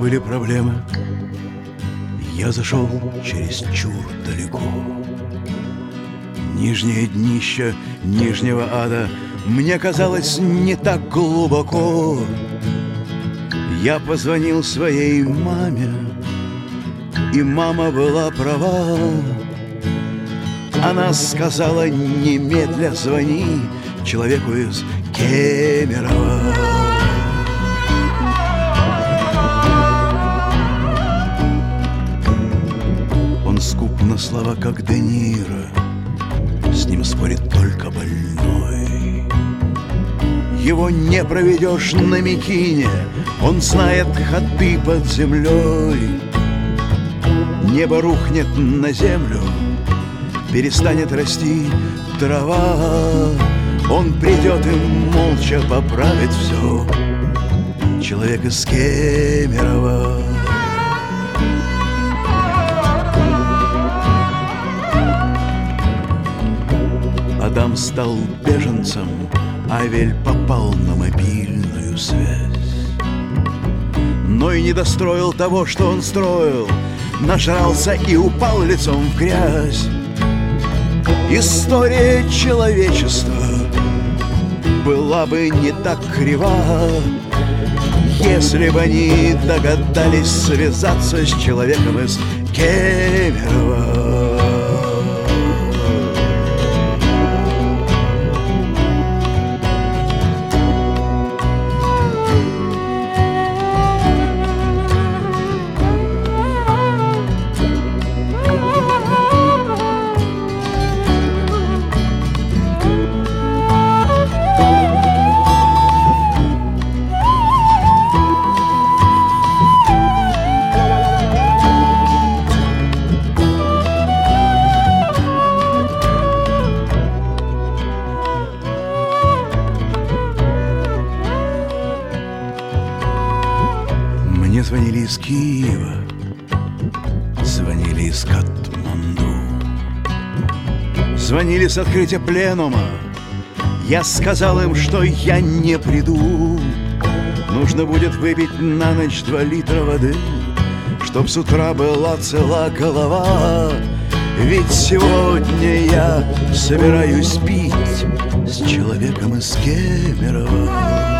были проблемы, я зашел чересчур далеко. Нижнее днище нижнего ада мне казалось не так глубоко. Я позвонил своей маме, и мама была права. Она сказала: немедля звони человеку из Кемерово. Он скуп на слова, как Де Ниро, с ним спорит только больной. Его не проведешь на Микине, он знает ходы под землей. Небо рухнет на землю, перестанет расти трава. Он придет и молча поправит все. Человек из Кемерово. Адам стал беженцем, Авель попал на мобильную связь. Но и не достроил того, что он строил, нажрался и упал лицом в грязь. История человечества была бы не так крива, если бы они догадались связаться с человеком из Кемерово. Мне звонили из Киева, звонили из Катманду, звонили с открытия пленума. Я сказал им, что я не приду. Нужно будет выпить на ночь 2 литра воды, чтоб с утра была цела голова. Ведь сегодня я собираюсь пить с человеком из Кемерово.